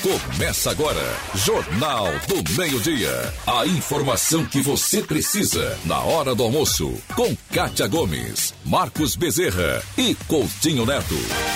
Começa agora, Jornal do Meio-Dia. A informação que você precisa na hora do almoço. Com Kátia Gomes, Marcos Bezerra e Coutinho Neto.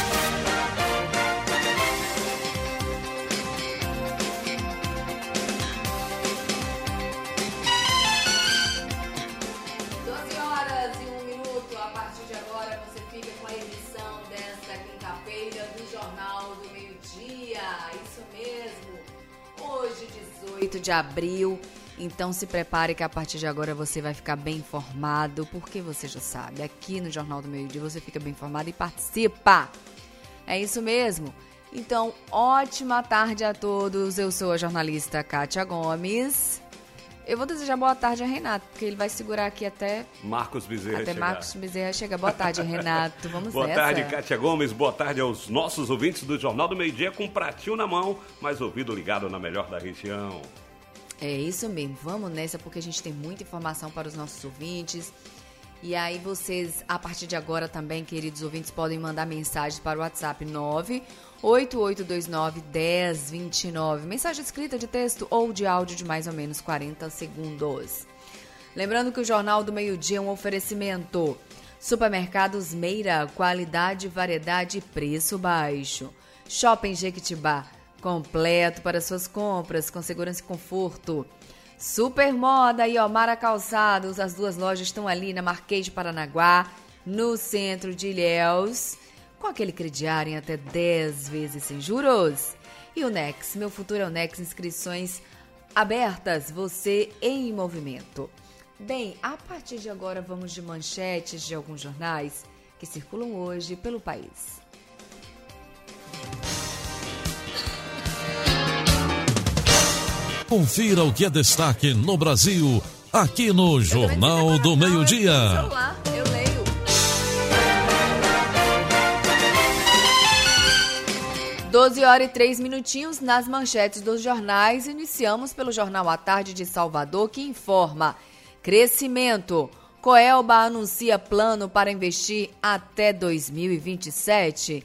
De abril, então se prepare que a partir de agora você vai ficar bem informado, porque você já sabe, aqui no Jornal do Meio-Dia você fica bem informado e participa. É isso mesmo. Então, ótima tarde a todos. Eu sou a jornalista Kátia Gomes. Eu vou desejar boa tarde a Renato, porque ele vai segurar aqui até Marcos Bezerra chegar. Marcos Bezerra chegar. Boa tarde, Renato. Vamos boa nessa. Boa tarde, Kátia Gomes. Boa tarde aos nossos ouvintes do Jornal do Meio-Dia, com um pratinho na mão, mas ouvido ligado na melhor da região. É isso mesmo, vamos nessa porque a gente tem muita informação para os nossos ouvintes. E aí vocês, a partir de agora também, queridos ouvintes, podem mandar mensagens para o WhatsApp 98829-1029. Mensagem escrita de texto ou de áudio de mais ou menos 40 segundos. Lembrando que o Jornal do Meio-Dia é um oferecimento. Supermercados Meira, qualidade, variedade e preço baixo. Shopping Jequitibá. Completo para suas compras, com segurança e conforto. Super Moda e Omara Calçados, as duas lojas estão ali na Marquês de Paranaguá, no centro de Ilhéus, com aquele crediário em até 10 vezes sem juros. E o Nex, meu futuro é o Nex, inscrições abertas, você em movimento. Bem, a partir de agora vamos de manchetes de alguns jornais que circulam hoje pelo país. Confira o que é destaque no Brasil, aqui no Jornal do Meio-Dia. Eu leio. Doze horas e 3 minutinhos nas manchetes dos jornais. Iniciamos pelo Jornal à Tarde de Salvador, que informa: crescimento. Coelba anuncia plano para investir até 2027.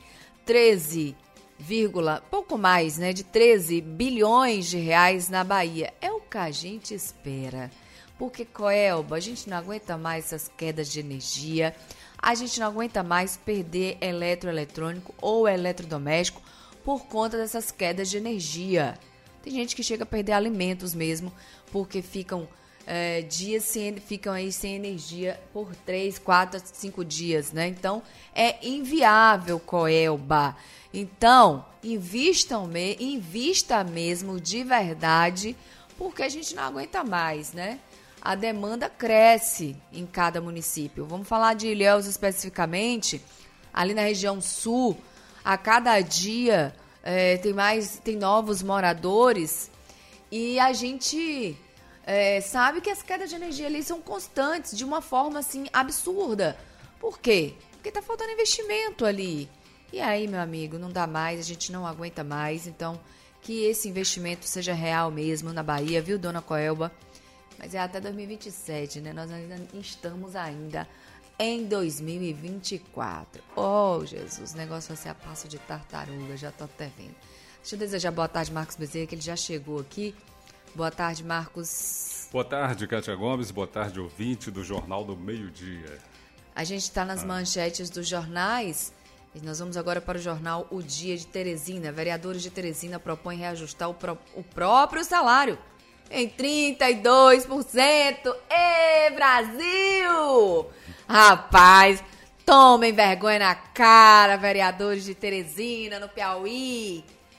Pouco mais, né, de 13 bilhões de reais na Bahia. É o que a gente espera. Porque, Coelba, a gente não aguenta mais essas quedas de energia, a gente não aguenta mais perder eletroeletrônico ou eletrodoméstico por conta dessas quedas de energia. Tem gente que chega a perder alimentos mesmo, porque ficam ficam aí sem energia por 3, 4, 5 dias, né? Então, é inviável, Coelba. Então, invista mesmo de verdade, porque a gente não aguenta mais, né? A demanda cresce em cada município. Vamos falar de Ilhéus especificamente, ali na região sul, a cada dia tem novos moradores e a gente sabe que as quedas de energia ali são constantes de uma forma assim absurda. Por quê? Porque tá faltando investimento ali. E aí, meu amigo, não dá mais, a gente não aguenta mais. Então, que esse investimento seja real mesmo na Bahia, viu, dona Coelba? Mas é até 2027, né? Nós ainda estamos em 2024. Oh, Jesus, o negócio vai ser a passo de tartaruga, já tô até vendo. Deixa eu desejar boa tarde, Marcos Bezerra, que ele já chegou aqui. Boa tarde, Marcos. Boa tarde, Kátia Gomes. Boa tarde, ouvinte do Jornal do Meio-Dia. A gente está nas manchetes dos jornais. E nós vamos agora para o jornal O Dia de Teresina. Vereadores de Teresina propõem reajustar o próprio salário em 32%. Ê, Brasil! Rapaz, tomem vergonha na cara, vereadores de Teresina, no Piauí.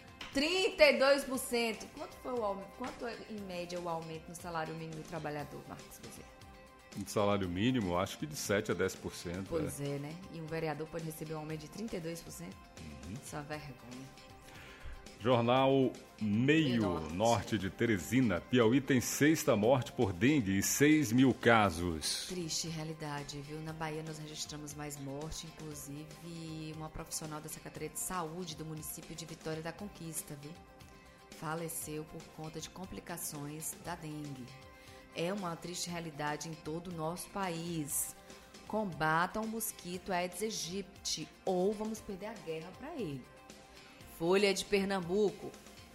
32%. Quanto é, em média, o aumento no salário mínimo do trabalhador, Marcos Bezerra? De salário mínimo, acho que de 7% a 10%. Pois é, né? E um vereador pode receber um aumento de 32%? Só vergonha. Jornal Meio Norte de Teresina. Piauí tem 6ª morte por dengue e 6 mil casos. Triste realidade, viu? Na Bahia nós registramos mais morte, inclusive uma profissional da Secretaria de Saúde do município de Vitória da Conquista, viu? Faleceu por conta de complicações da dengue. É uma triste realidade em todo o nosso país. Combatam o mosquito Aedes aegypti ou vamos perder a guerra para ele. Folha de Pernambuco.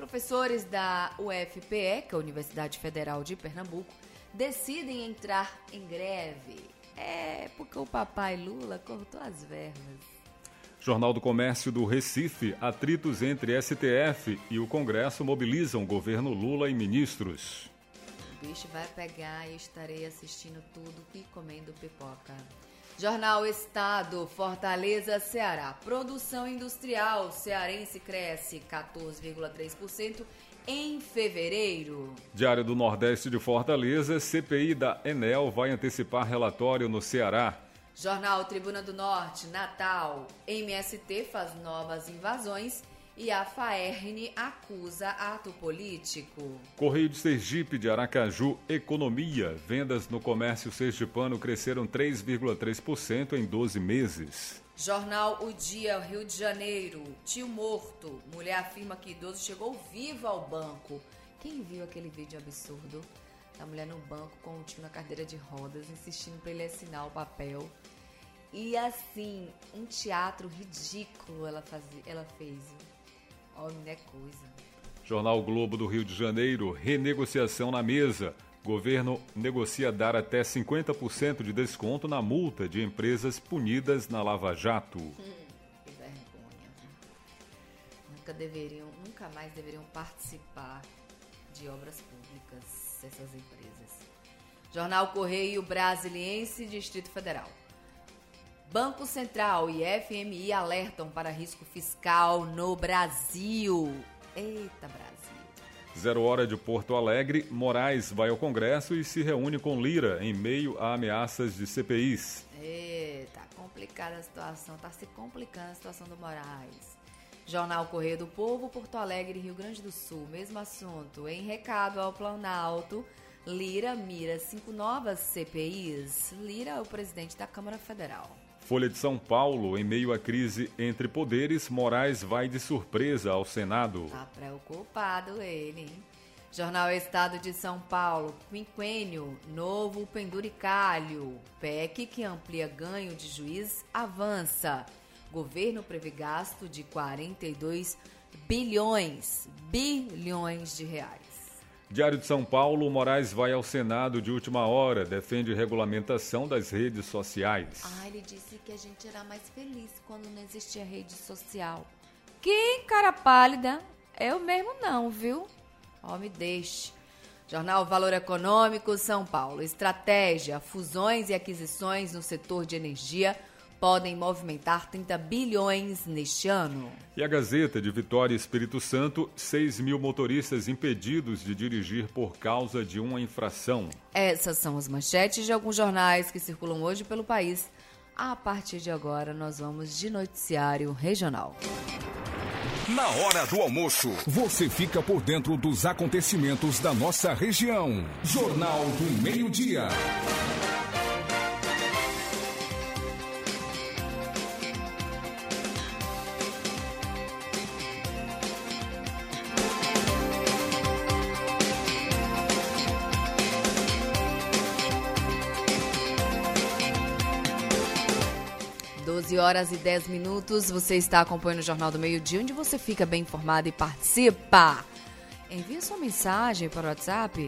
Professores da UFPE, que é a Universidade Federal de Pernambuco, decidem entrar em greve. Porque o papai Lula cortou as verbas. Jornal do Comércio do Recife, atritos entre STF e o Congresso mobilizam governo Lula e ministros. O bicho vai pegar e estarei assistindo tudo e comendo pipoca. Jornal Estado, Fortaleza, Ceará. Produção industrial cearense cresce 14,3% em fevereiro. Diário do Nordeste de Fortaleza, CPI da Enel vai antecipar relatório no Ceará. Jornal Tribuna do Norte, Natal. MST faz novas invasões e a Faerne acusa ato político. Correio de Sergipe de Aracaju, economia. Vendas no comércio sergipano cresceram 3,3% em 12 meses. Jornal O Dia, Rio de Janeiro. Tio morto. Mulher afirma que idoso chegou vivo ao banco. Quem viu aquele vídeo absurdo? A mulher no banco com o tio na cadeira de rodas, insistindo para ele assinar o papel. E assim, um teatro ridículo ela fez. Homem, não é coisa. Jornal Globo do Rio de Janeiro, renegociação na mesa. Governo negocia dar até 50% de desconto na multa de empresas punidas na Lava Jato. Que vergonha. Nunca mais deveriam participar de obras públicas essas empresas. Jornal Correio Brasiliense, Distrito Federal. Banco Central e FMI alertam para risco fiscal no Brasil. Eita, Brasil. 0 hora de Porto Alegre, Moraes vai ao Congresso e se reúne com Lira em meio a ameaças de CPIs. Tá complicada a situação, tá se complicando a situação do Moraes. Jornal Correio do Povo, Porto Alegre, Rio Grande do Sul, mesmo assunto. Em recado ao Planalto, Lira mira 5 novas CPIs. Lira é o presidente da Câmara Federal. Folha de São Paulo, em meio à crise entre poderes, Moraes vai de surpresa ao Senado. Tá preocupado ele, hein? Jornal Estado de São Paulo, quinquênio, novo penduricalho. PEC que amplia ganho de juiz avança. Governo prevê gasto de 42 bilhões de reais. Diário de São Paulo, Moraes vai ao Senado de última hora, defende regulamentação das redes sociais. Ele disse que a gente era mais feliz quando não existia rede social. Que cara pálida, eu mesmo não, viu? Me deixe. Jornal Valor Econômico, São Paulo. Estratégia, fusões e aquisições no setor de energia podem movimentar 30 bilhões neste ano. E a Gazeta de Vitória e Espírito Santo, 6 mil motoristas impedidos de dirigir por causa de uma infração. Essas são as manchetes de alguns jornais que circulam hoje pelo país. A partir de agora, nós vamos de noticiário regional. Na hora do almoço, você fica por dentro dos acontecimentos da nossa região. Jornal do Meio-Dia. Horas e 10 minutos, você está acompanhando o Jornal do Meio-Dia, onde você fica bem informado e participa. Envie sua mensagem para o WhatsApp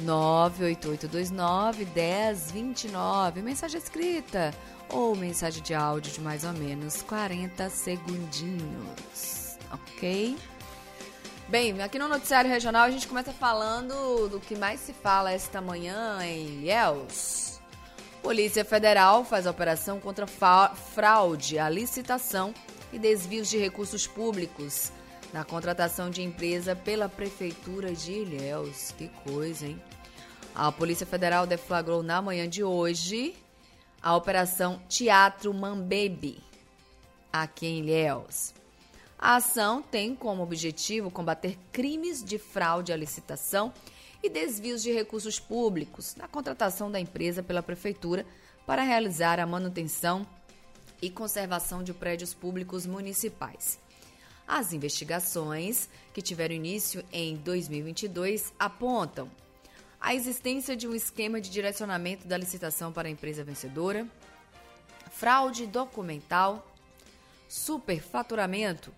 98829-1029, mensagem escrita ou mensagem de áudio de mais ou menos 40 segundinhos, ok? Bem, aqui no Noticiário Regional a gente começa falando do que mais se fala esta manhã em Ilhéus. Polícia Federal faz operação contra fraude à licitação e desvios de recursos públicos na contratação de empresa pela Prefeitura de Ilhéus. Que coisa, hein? A Polícia Federal deflagrou na manhã de hoje a Operação Teatro Mambembe, aqui em Ilhéus. A ação tem como objetivo combater crimes de fraude à licitação e desvios de recursos públicos na contratação da empresa pela Prefeitura para realizar a manutenção e conservação de prédios públicos municipais. As investigações, que tiveram início em 2022, apontam a existência de um esquema de direcionamento da licitação para a empresa vencedora, fraude documental, superfaturamento,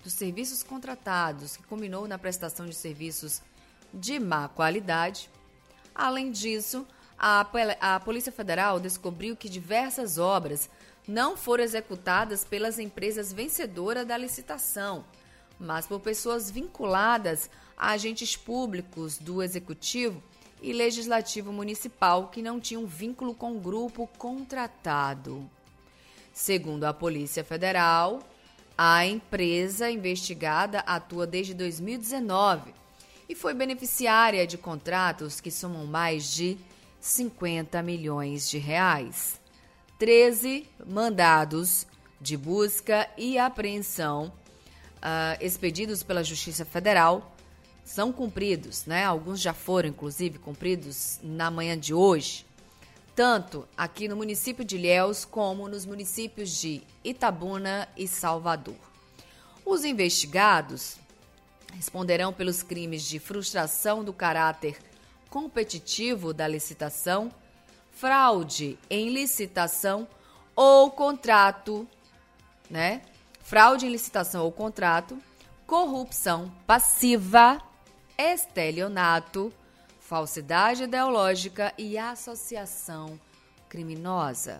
dos serviços contratados, que culminou na prestação de serviços de má qualidade. Além disso, a Polícia Federal descobriu que diversas obras não foram executadas pelas empresas vencedoras da licitação, mas por pessoas vinculadas a agentes públicos do Executivo e Legislativo Municipal que não tinham vínculo com o grupo contratado. Segundo a Polícia Federal, a empresa investigada atua desde 2019 e foi beneficiária de contratos que somam mais de 50 milhões de reais. 13 mandados de busca e apreensão expedidos pela Justiça Federal são cumpridos, né? Alguns já foram, inclusive, cumpridos na manhã de hoje, tanto aqui no município de Ilhéus como nos municípios de Itabuna e Salvador. Os investigados responderão pelos crimes de frustração do caráter competitivo da licitação, fraude em licitação ou contrato, né? Fraude em licitação ou contrato, corrupção passiva, estelionato, falsidade ideológica e associação criminosa.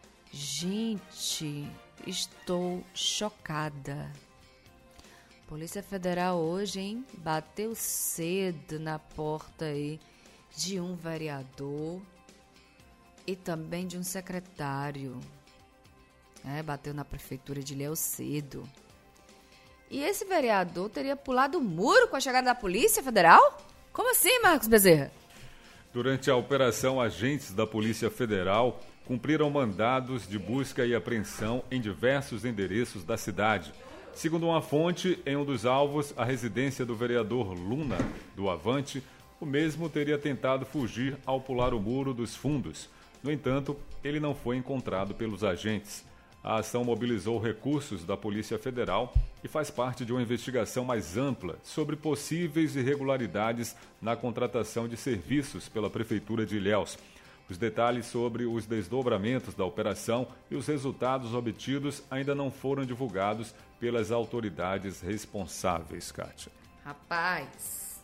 Gente, estou chocada. Polícia Federal hoje, hein? Bateu cedo na porta aí de um vereador e também de um secretário. Bateu na prefeitura de Ilhéus cedo. E esse vereador teria pulado o muro com a chegada da Polícia Federal? Como assim, Marcos Bezerra? Durante a operação, agentes da Polícia Federal cumpriram mandados de busca e apreensão em diversos endereços da cidade. Segundo uma fonte, em um dos alvos, a residência do vereador Luna, do Avante, o mesmo teria tentado fugir ao pular o muro dos fundos. No entanto, ele não foi encontrado pelos agentes. A ação mobilizou recursos da Polícia Federal e faz parte de uma investigação mais ampla sobre possíveis irregularidades na contratação de serviços pela Prefeitura de Ilhéus. Os detalhes sobre os desdobramentos da operação e os resultados obtidos ainda não foram divulgados pelas autoridades responsáveis, Kátia. Rapaz,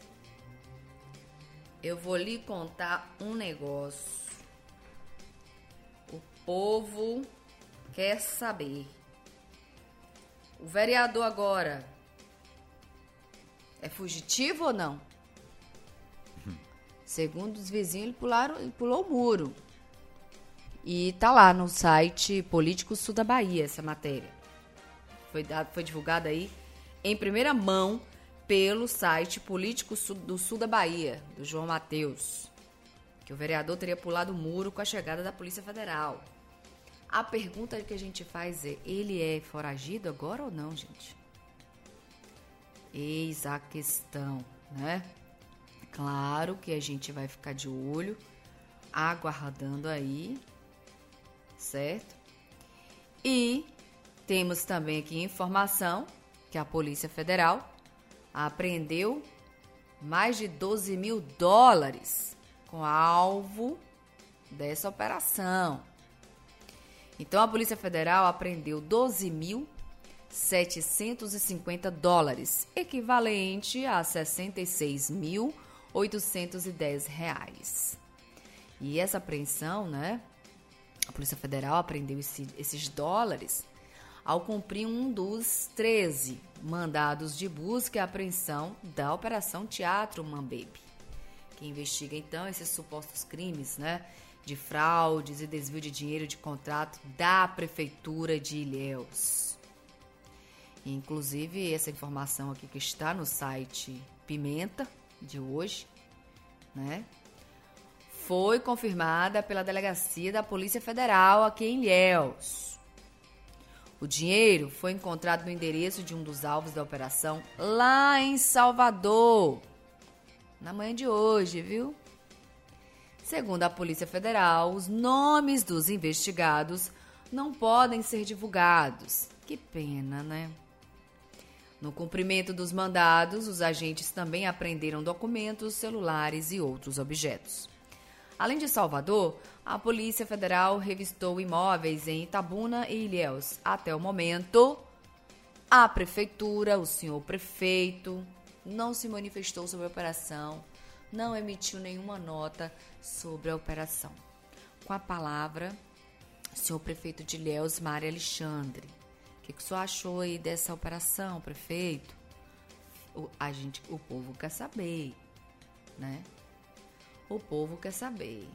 eu vou lhe contar um negócio. O povo quer saber. O vereador agora é fugitivo ou não? Segundo os vizinhos, ele pulou o muro. E tá lá no site Político Sul da Bahia essa matéria. Foi divulgada aí em primeira mão pelo site Político do Sul da Bahia, do João Mateus, que o vereador teria pulado o muro com a chegada da Polícia Federal. A pergunta que a gente faz é, ele é foragido agora ou não, gente? Eis a questão, né? Claro que a gente vai ficar de olho, aguardando aí, certo? E temos também aqui informação que a Polícia Federal apreendeu mais de 12 mil dólares com alvo dessa operação. Então, a Polícia Federal apreendeu 12.750 dólares, equivalente a R$ 66.810. E essa apreensão, né? A Polícia Federal apreendeu esses dólares ao cumprir um dos 13 mandados de busca e apreensão da Operação Teatro Mambebe, que investiga, então, esses supostos crimes, né? De fraudes e desvio de dinheiro de contrato da Prefeitura de Ilhéus. Inclusive, essa informação aqui que está no site Pimenta, de hoje, né, foi confirmada pela Delegacia da Polícia Federal aqui em Ilhéus. O dinheiro foi encontrado no endereço de um dos alvos da operação lá em Salvador, na manhã de hoje, viu? Segundo a Polícia Federal, os nomes dos investigados não podem ser divulgados. Que pena, né? No cumprimento dos mandados, os agentes também apreenderam documentos, celulares e outros objetos. Além de Salvador, a Polícia Federal revistou imóveis em Itabuna e Ilhéus. Até o momento, A prefeitura, o senhor prefeito, não se manifestou sobre a operação, não emitiu nenhuma nota sobre a operação. Com a palavra, o senhor prefeito de Ilhéus, Mário Alexandre. O que o senhor achou aí dessa operação, prefeito? O povo quer saber, né? O povo quer saber.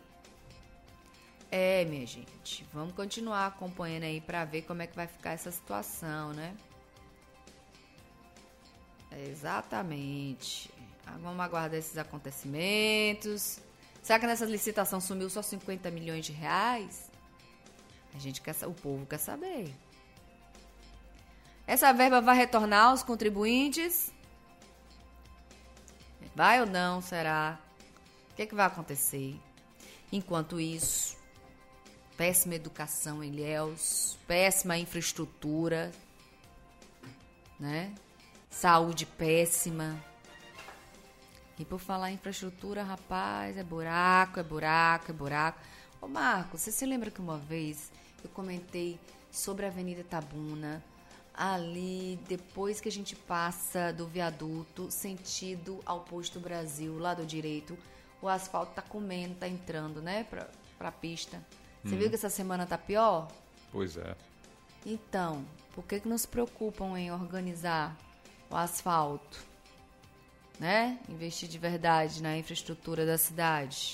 Minha gente, vamos continuar acompanhando aí para ver como é que vai ficar essa situação, né? Exatamente. Vamos aguardar esses acontecimentos. Será que nessa licitação sumiu só 50 milhões de reais? O povo quer saber. Essa verba vai retornar aos contribuintes? Vai ou não, será? O que vai acontecer? Enquanto isso, péssima educação em Ilhéus, péssima infraestrutura, né? Saúde péssima. E por falar em infraestrutura, rapaz, é buraco. Ô Marcos, você se lembra que uma vez eu comentei sobre a Avenida Tabuna, ali depois que a gente passa do viaduto, sentido ao Posto Brasil, lado direito, o asfalto tá comendo, tá entrando, né, pra pista. Você viu que essa semana tá pior? Pois é. Então, por que não se preocupam em organizar o asfalto, né? Investir de verdade na infraestrutura da cidade.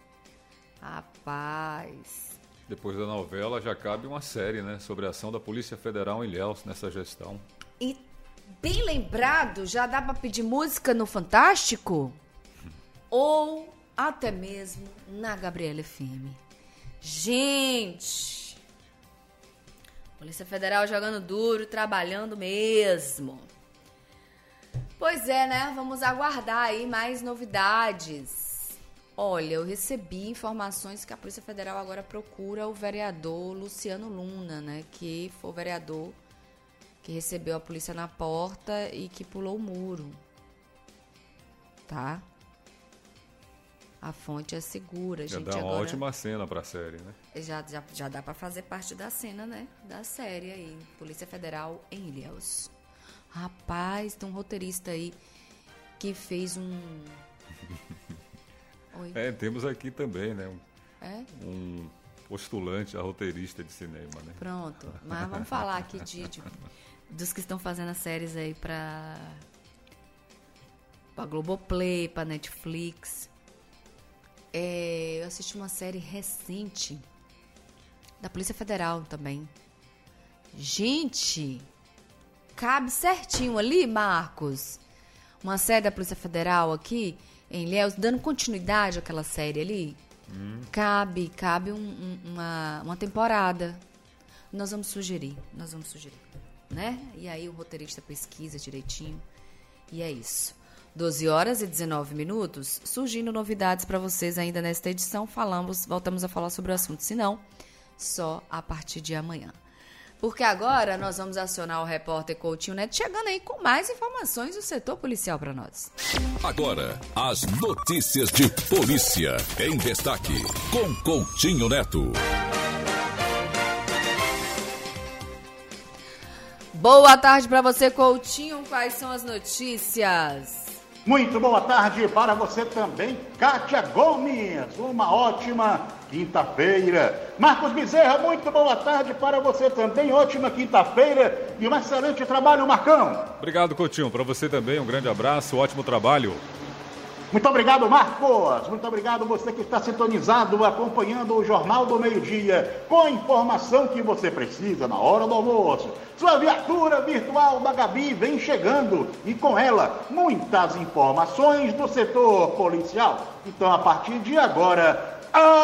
Rapaz. Depois da novela já cabe uma série, né? Sobre a ação da Polícia Federal em Ilhéus nessa gestão. E bem lembrado, já dá pra pedir música no Fantástico? Ou até mesmo na Gabriela FM. Gente! Polícia Federal jogando duro, trabalhando mesmo. Pois é, né? Vamos aguardar aí mais novidades. Olha, eu recebi informações que a Polícia Federal agora procura o vereador Luciano Luna, né? Que foi o vereador que recebeu a polícia na porta e que pulou o muro. Tá? A fonte é segura. Já dá uma ótima cena pra série, né? Já dá pra fazer parte da cena, né? Da série aí. Polícia Federal em Ilhéus. Rapaz, tem um roteirista aí que fez Oi? Temos aqui também, né? Um postulante a roteirista de cinema, né? Pronto, mas vamos falar aqui dos que estão fazendo as séries aí pra Globoplay, pra Netflix. Eu assisti uma série recente da Polícia Federal também. Gente, cabe certinho ali, Marcos. Uma série da Polícia Federal aqui em Ilhéus, dando continuidade àquela série ali. Cabe uma temporada. Nós vamos sugerir, né? E aí o roteirista pesquisa direitinho. E é isso. 12h19, surgindo novidades para vocês ainda nesta edição. Voltamos a falar sobre o assunto, se não, só a partir de amanhã. Porque agora nós vamos acionar o repórter Coutinho Neto, chegando aí com mais informações do setor policial para nós. Agora, as notícias de polícia em destaque, com Coutinho Neto. Boa tarde para você, Coutinho. Quais são as notícias? Muito boa tarde para você também, Kátia Gomes. Uma ótima quinta-feira. Marcos Bezerra, muito boa tarde para você também. Ótima quinta-feira e um excelente trabalho, Marcão. Obrigado, Coutinho. Para você também, um grande abraço, ótimo trabalho. Muito obrigado, Marcos. Muito obrigado você que está sintonizado, acompanhando o Jornal do Meio-Dia, com a informação que você precisa na hora do almoço. Sua viatura virtual da Gabi vem chegando e com ela muitas informações do setor policial. Então, a partir de agora,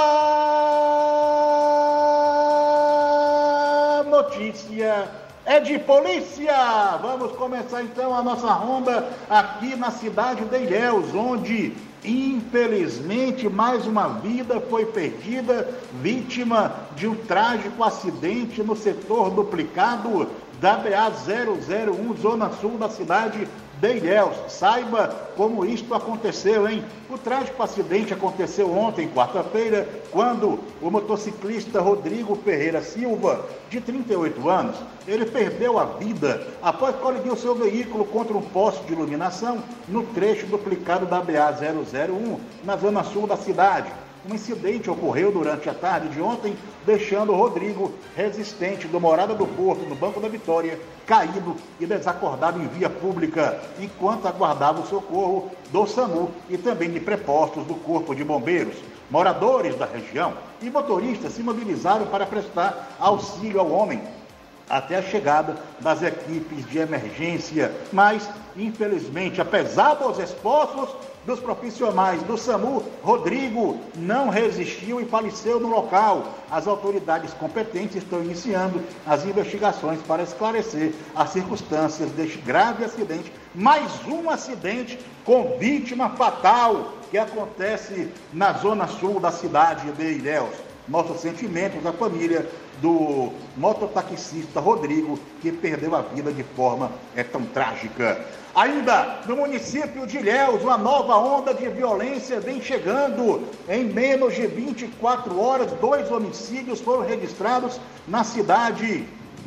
a notícia é de polícia. Vamos começar então a nossa ronda aqui na cidade de Ilhéus, onde infelizmente mais uma vida foi perdida, vítima de um trágico acidente no setor duplicado da BA-001, zona sul da cidade de Ilhéus. Saiba como isto aconteceu, hein? O trágico acidente aconteceu ontem, quarta-feira, quando o motociclista Rodrigo Ferreira Silva, de 38 anos, ele perdeu a vida após colidir o seu veículo contra um poste de iluminação no trecho duplicado da BA-001, na zona sul da cidade. Um incidente ocorreu durante a tarde de ontem, deixando o Rodrigo, resistente do Morada do Porto, no Banco da Vitória, caído e desacordado em via pública, enquanto aguardava o socorro do SAMU e também de prepostos do Corpo de Bombeiros. Moradores da região e motoristas se mobilizaram para prestar auxílio ao homem, até a chegada das equipes de emergência. Mas, infelizmente, apesar dos esforços dos profissionais do SAMU, Rodrigo não resistiu e faleceu no local. As autoridades competentes estão iniciando as investigações para esclarecer as circunstâncias deste grave acidente. Mais um acidente com vítima fatal que acontece na zona sul da cidade de Ilhéus. Nossos sentimentos à família do mototaxista Rodrigo, que perdeu a vida de forma tão trágica. Ainda no município de Ilhéus, uma nova onda de violência vem chegando. Em menos de 24 horas, 2 homicídios foram registrados na cidade.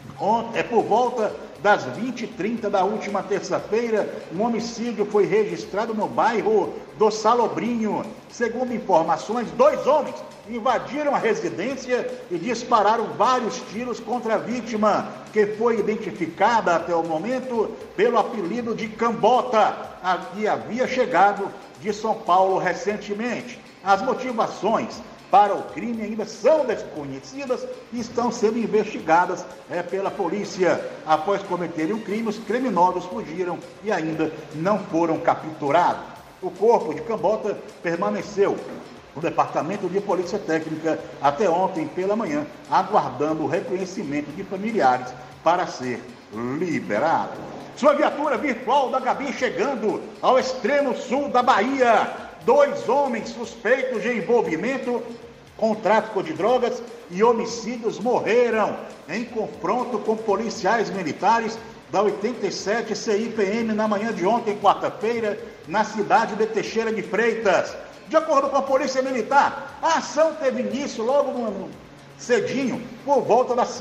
Por volta das 20h30 da última terça-feira, um homicídio foi registrado no bairro do Salobrinho. Segundo informações, 2 homens invadiram a residência e dispararam vários tiros contra a vítima, que foi identificada até o momento pelo apelido de Cambota, que havia chegado de São Paulo recentemente. As motivações para o crime ainda são desconhecidas e estão sendo investigadas pela polícia. Após cometerem o crime, os criminosos fugiram e ainda não foram capturados. O corpo de Cambota permaneceu no Departamento de Polícia Técnica até ontem pela manhã, aguardando o reconhecimento de familiares para ser liberado. Sua viatura virtual da Gabi chegando ao extremo sul da Bahia. 2 homens suspeitos de envolvimento com tráfico de drogas e homicídios morreram em confronto com policiais militares da 87 CIPM na manhã de ontem, quarta-feira, na cidade de Teixeira de Freitas. De acordo com a Polícia Militar, a ação teve início logo cedinho, por volta das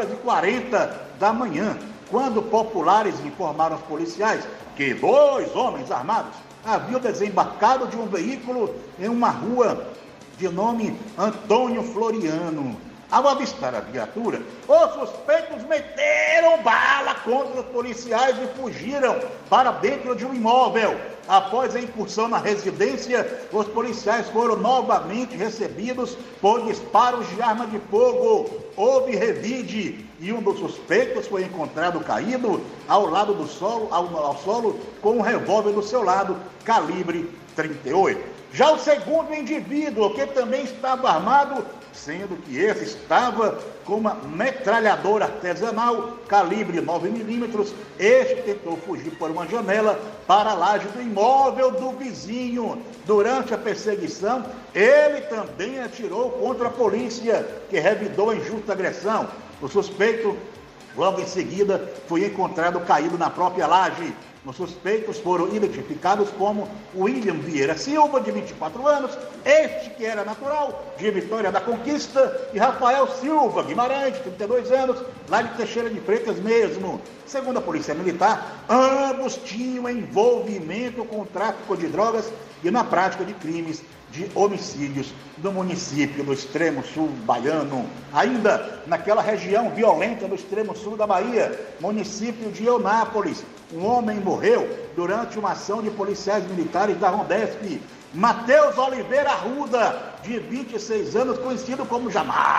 5h40 da manhã, quando populares informaram aos policiais que 2 homens armados haviam desembarcado de um veículo em uma rua de nome Antônio Floriano. Ao avistar a viatura, os suspeitos meteram bala contra os policiais e fugiram para dentro de um imóvel. Após a incursão na residência, os policiais foram novamente recebidos por disparos de arma de fogo. Houve revide e um dos suspeitos foi encontrado caído ao lado do solo, ao solo, com um revólver do seu lado, calibre 38. Já o segundo indivíduo, que também estava armado, sendo que esse estava com uma metralhadora artesanal, calibre 9mm, este tentou fugir por uma janela para a laje do imóvel do vizinho. Durante a perseguição, ele também atirou contra a polícia, que revidou a injusta agressão. O suspeito, logo em seguida, foi encontrado caído na própria laje. Os suspeitos foram identificados como William Vieira Silva, de 24 anos, este que era natural de Vitória da Conquista, e Rafael Silva Guimarães, de 32 anos, lá de Teixeira de Freitas mesmo. Segundo a Polícia Militar, ambos tinham envolvimento com o tráfico de drogas e na prática de crimes de homicídios do município do extremo sul baiano. Ainda naquela região violenta do extremo sul da Bahia, município de Eunápolis, um homem morreu durante uma ação de policiais militares da Rondesp. Matheus Oliveira Arruda, de 26 anos, conhecido como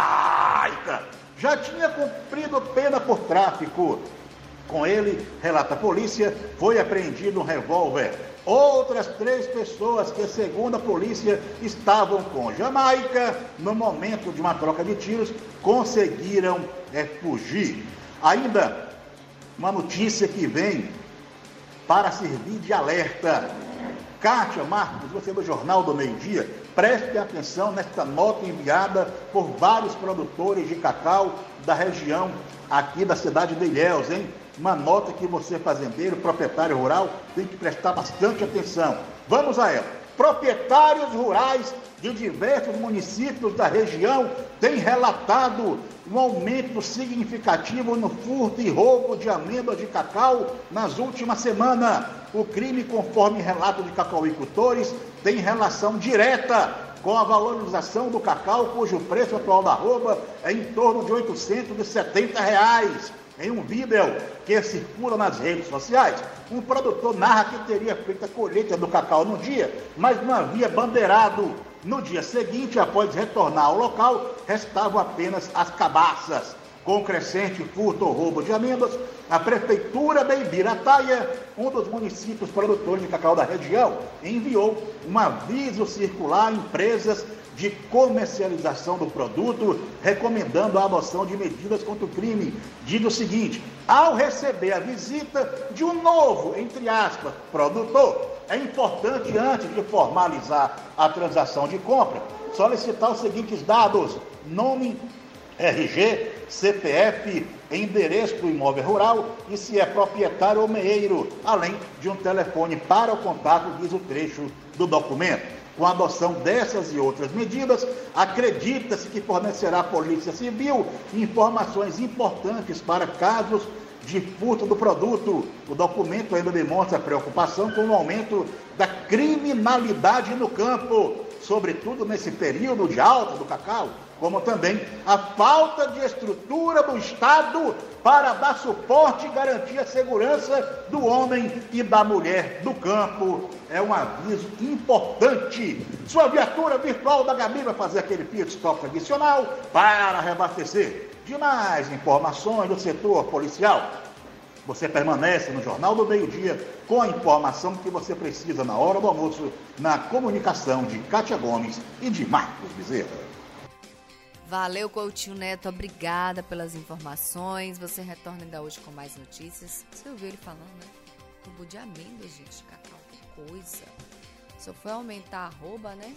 Jamaica, já tinha cumprido pena por tráfico. Com ele, relata a polícia, foi apreendido um revólver. Outras 3 pessoas que, segundo a polícia, estavam com Jamaica no momento de uma troca de tiros, conseguiram fugir. Ainda uma notícia que vem para servir de alerta. Kátia, Marcos, você do Jornal do Meio-Dia, prestem atenção nesta nota enviada por vários produtores de cacau da região aqui da cidade de Ilhéus, hein? uma nota que você, fazendeiro, proprietário rural, tem que prestar bastante atenção. Vamos a ela. Proprietários rurais de diversos municípios da região têm relatado um aumento significativo no furto e roubo de amêndoas de cacau nas últimas semanas. O crime, conforme relato de cacauicultores, tem relação direta com a valorização do cacau, cujo preço atual da arroba é em torno de R$ 870. Em um vídeo que circula nas redes sociais, um produtor narra que teria feito a colheita do cacau no dia, mas não havia bandeirado. No dia seguinte, após retornar ao local, restavam apenas as cabaças. Com o crescente furto ou roubo de amêndoas, a Prefeitura de Ibirataia, um dos municípios produtores de cacau da região, enviou um aviso circular a empresas de comercialização do produto, recomendando a adoção de medidas contra o crime. Diz o seguinte: ao receber a visita de um novo, entre aspas, produtor, é importante, antes de formalizar a transação de compra, solicitar os seguintes dados: nome, RG, CPF, endereço do imóvel rural e se é proprietário ou meeiro, além de um telefone para o contato, diz o trecho do documento. Com a adoção dessas e outras medidas, acredita-se que fornecerá à Polícia Civil informações importantes para casos de furto do produto. O documento ainda demonstra preocupação com o aumento da criminalidade no campo, sobretudo nesse período de alta do cacau, como também a falta de estrutura do Estado para dar suporte e garantir a segurança do homem e da mulher do campo. É um aviso importante. Sua viatura virtual da Gabi vai fazer aquele pit stop tradicional para reabastecer. De mais informações do setor policial, você permanece no Jornal do Meio-Dia com a informação que você precisa na hora do almoço, na comunicação de Kátia Gomes e de Marcos Bezerra. Valeu, Coutinho Neto, obrigada pelas informações. Você retorna ainda hoje com mais notícias. Você ouviu ele falando, né? Tubo de amêndoas, gente, cacau, que coisa. Só foi aumentar a arroba, né?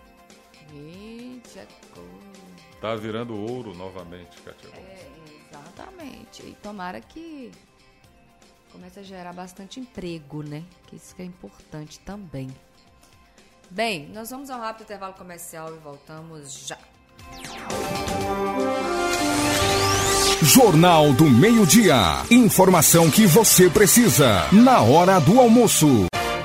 Gente, é coisa. Tá virando ouro novamente, Kátia. Exatamente. E tomara que comece a gerar bastante emprego, né? Que isso que é importante também. Bem, nós vamos ao rápido intervalo comercial e voltamos já. Jornal do Meio-Dia. Informação que você precisa na hora do almoço.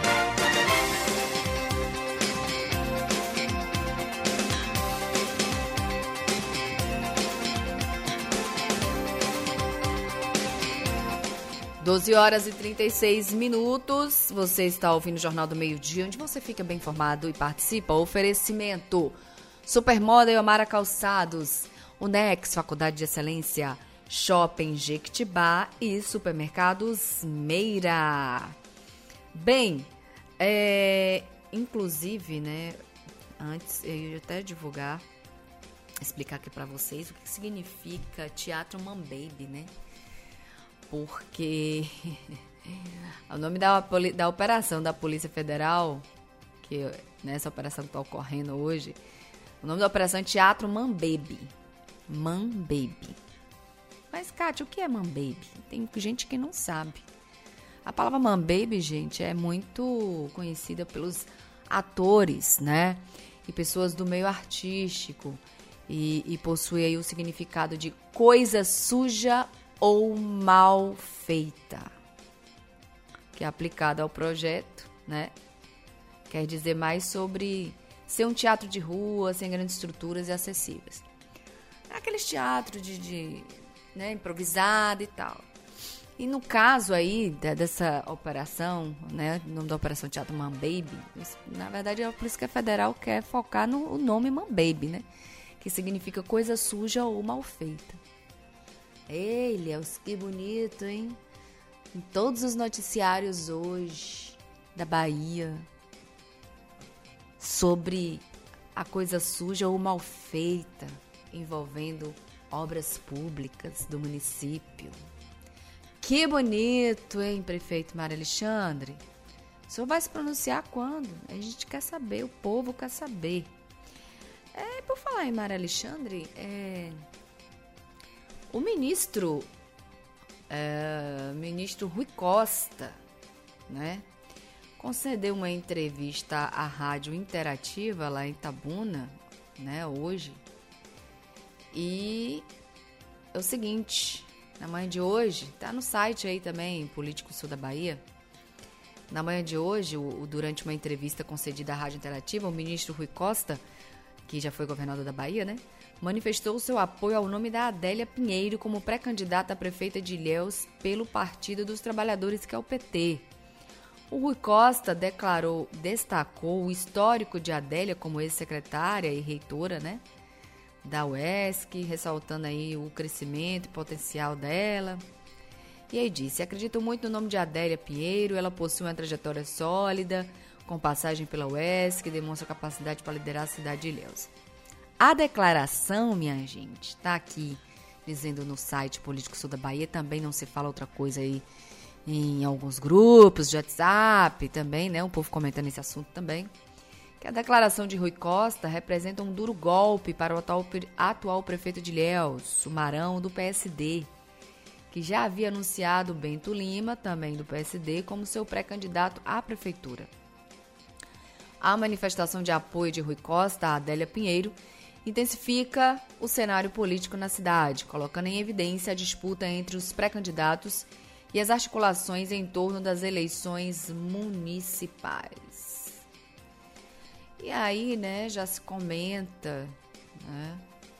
Horas e 36 minutos. Você está ouvindo o Jornal do Meio-Dia, onde você fica bem informado e participa. Oferecimento: Supermodel Amara Calçados, Unex, Faculdade de Excelência, Shopping Jequitibá e Supermercados Meira. Bem, inclusive, né, antes eu ia até explicar aqui para vocês o que significa Teatro Mambaby, né? Porque o nome da operação da Polícia Federal, que nessa operação que está ocorrendo hoje, o nome da operação é Teatro Mambaby. Mambaby. Mas, Kátia, o que é Mambaby? Tem gente que não sabe. A palavra Mambaby, gente, é muito conhecida pelos atores, né? E pessoas do meio artístico. E possui aí o significado de coisa suja ou mal feita, que é aplicado ao projeto, né? Quer dizer mais sobre ser um teatro de rua, sem grandes estruturas e acessíveis. É aqueles teatros né, improvisado e tal. E no caso aí dessa operação, né, o nome da operação Teatro Mambaby, na verdade a Polícia Federal quer focar no nome Mambaby, né? Que significa coisa suja ou mal feita. Ei, Léus, que bonito, hein? Em todos os noticiários hoje da Bahia sobre a coisa suja ou mal feita envolvendo obras públicas do município. Que bonito, hein, prefeito Mário Alexandre? O senhor vai se pronunciar quando? A gente quer saber, o povo quer saber. Por falar em Mário Alexandre, o ministro ministro Rui Costa, né, concedeu uma entrevista à Rádio Interativa lá em Itabuna, né, hoje. E é o seguinte, na manhã de hoje, tá no site aí também, Político Sul da Bahia. Na manhã de hoje, durante uma entrevista concedida à Rádio Interativa, o ministro Rui Costa, que já foi governador da Bahia, né, manifestou seu apoio ao nome da Adélia Pinheiro como pré-candidata a prefeita de Ilhéus pelo Partido dos Trabalhadores, que é o PT. O Rui Costa destacou o histórico de Adélia como ex-secretária e reitora, né, da UESC, ressaltando aí o crescimento e potencial dela. E aí disse: acredito muito no nome de Adélia Pinheiro, ela possui uma trajetória sólida, com passagem pela UESC, que demonstra capacidade para liderar a cidade de Ilhéus. A declaração, minha gente, está aqui dizendo no site Político Sul da Bahia, também não se fala outra coisa aí em alguns grupos de WhatsApp também, né? O povo comentando esse assunto também. Que a declaração de Rui Costa representa um duro golpe para o atual prefeito de Ilhéus, o Marão, do PSD, que já havia anunciado Bento Lima, também do PSD, como seu pré-candidato à prefeitura. A manifestação de apoio de Rui Costa a Adélia Pinheiro intensifica o cenário político na cidade, colocando em evidência a disputa entre os pré-candidatos e as articulações em torno das eleições municipais. E aí, né, já se comenta, né,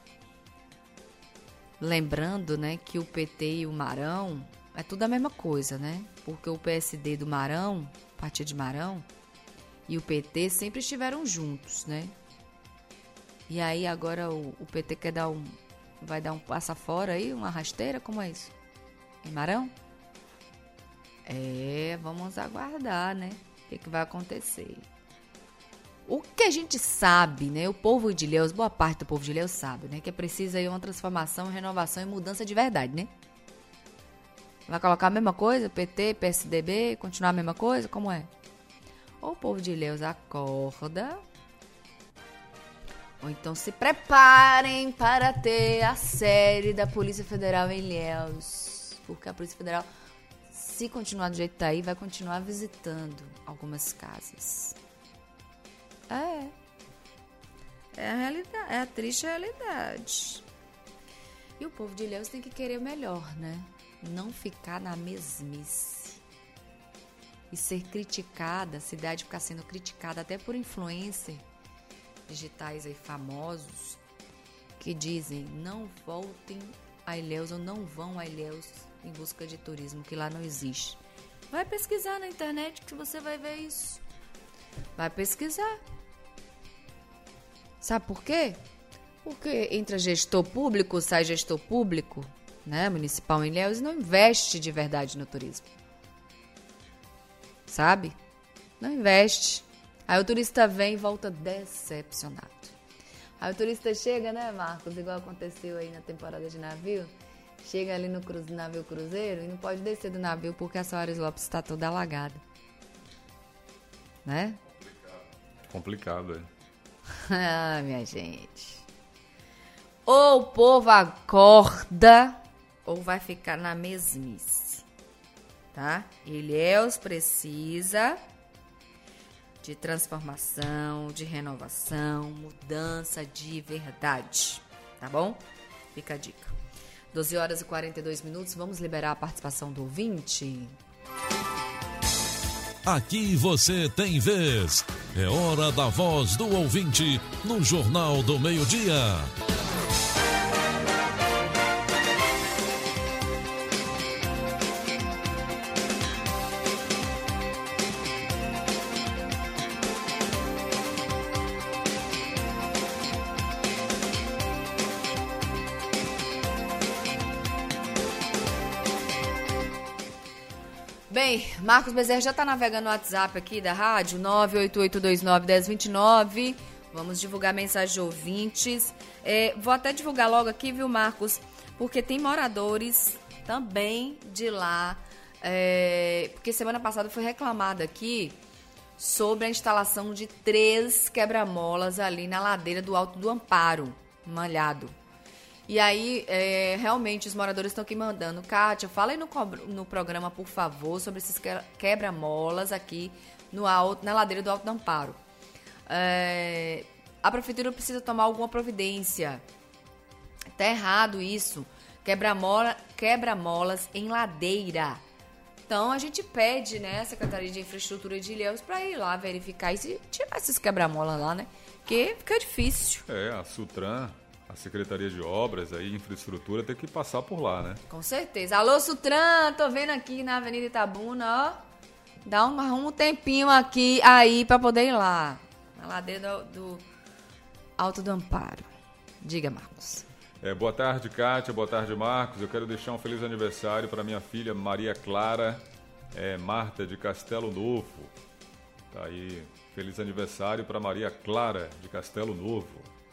lembrando, né, que o PT e o Marão é tudo a mesma coisa, né? Porque o PSD do Marão, Partido de Marão, e o PT sempre estiveram juntos, né? E aí agora o PT vai dar um passa fora aí, uma rasteira, como é isso? Em Marão? Vamos aguardar, né? O que vai acontecer. O que a gente sabe, né? O povo de Ilhéus, boa parte do povo de Ilhéus sabe, né? Que é preciso aí uma transformação, renovação e mudança de verdade, né? Vai colocar a mesma coisa? PT, PSDB, continuar a mesma coisa? Como é? Ou o povo de Ilhéus acorda, ou então se preparem para ter a série da Polícia Federal em Ilhéus. Porque a Polícia Federal, se continuar do jeito que tá aí, vai continuar visitando algumas casas. É a realidade, é a triste realidade. E o povo de Ilhéus tem que querer o melhor, né? Não ficar na mesmice. E ser criticada, a cidade ficar sendo criticada até por influencers digitais aí famosos que dizem: não voltem a Ilhéus ou não vão a Ilhéus em busca de turismo, que lá não existe. Vai pesquisar na internet que você vai ver isso. Vai pesquisar. Sabe por quê? Porque entra gestor público, sai gestor público, né, municipal em Ilhéus, e não investe de verdade no turismo. Sabe? Não investe. Aí o turista vem e volta decepcionado. Aí o turista chega, né, Marcos? Igual aconteceu aí na temporada de navio. Chega ali no navio cruzeiro e não pode descer do navio porque a Soares Lopes está toda alagada. Né? Complicado, Ah, minha gente. Ou o povo acorda ou vai ficar na mesmice. Tá? Ilhéus precisa de transformação, de renovação, mudança de verdade, tá bom? Fica a dica. 12 horas e 42 minutos, vamos liberar a participação do ouvinte? Aqui você tem vez. É hora da voz do ouvinte no Jornal do Meio-Dia. Bem, Marcos Bezerra já está navegando no WhatsApp aqui da rádio, 988291029. Vamos divulgar mensagem de ouvintes. Vou até divulgar logo aqui, viu, Marcos? Porque tem moradores também de lá. Porque semana passada foi reclamado aqui sobre a instalação de 3 quebra-molas ali na ladeira do Alto do Amparo, Malhado. E aí, realmente, os moradores estão aqui mandando. Kátia, fala aí no programa, por favor, sobre esses quebra-molas aqui na ladeira do Alto do Amparo. A prefeitura precisa tomar alguma providência. Tá errado isso. Quebra-molas em ladeira. Então, a gente pede, né, a Secretaria de Infraestrutura de Ilhéus para ir lá verificar e se tirar esses quebra-molas lá, né? Porque fica difícil. A Sutran, a Secretaria de Obras, aí, Infraestrutura, tem que passar por lá, né? Com certeza. Alô, Sutran, tô vendo aqui na Avenida Itabuna, ó. Dá um tempinho aqui, aí, para poder ir lá. Na ladeira do Alto do Amparo. Diga, Marcos. Boa tarde, Kátia. Boa tarde, Marcos. Eu quero deixar um feliz aniversário para minha filha Maria Clara Marta de Castelo Novo. Tá aí, feliz aniversário para Maria Clara de Castelo Novo.